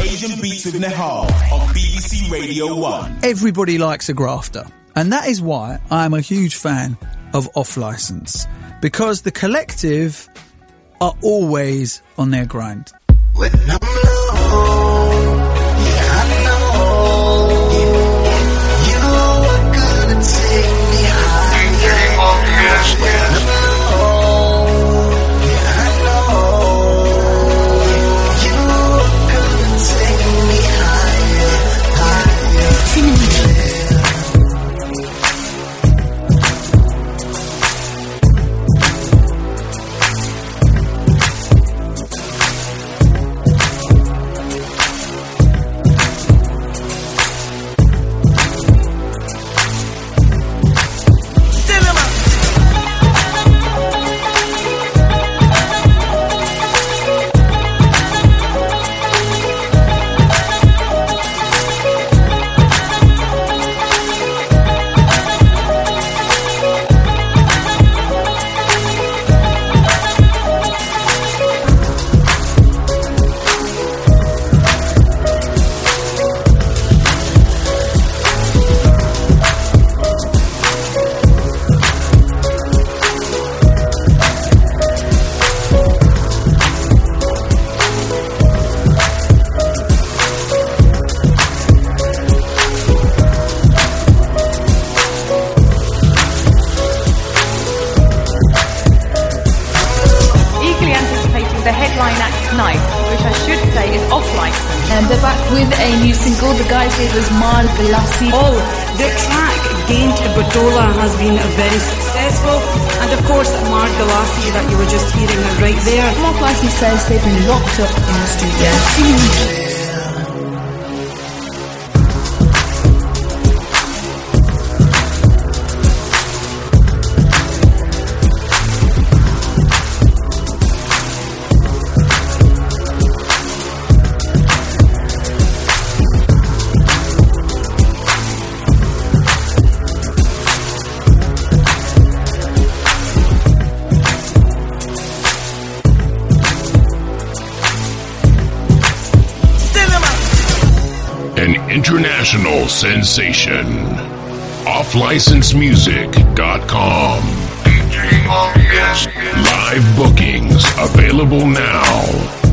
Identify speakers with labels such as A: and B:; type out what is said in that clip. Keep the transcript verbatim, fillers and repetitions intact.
A: Asian Beats with Nehal on B B C Radio one.
B: Everybody likes a grafter, and that is why I am a huge fan of Off Licence, because the collective are always on their grind.
C: When I'm alone, yeah, I know, you are gonna take me higher. When I'm alone, yeah, I know, you are gonna take me higher, higher.
D: Oh, the track Gained Batola has been very successful, and of course Mark Galassi that you were just hearing right there.
E: Mark Galassi says they've been locked up in the studio.
F: International sensation. off license music dot com. Live bookings available now.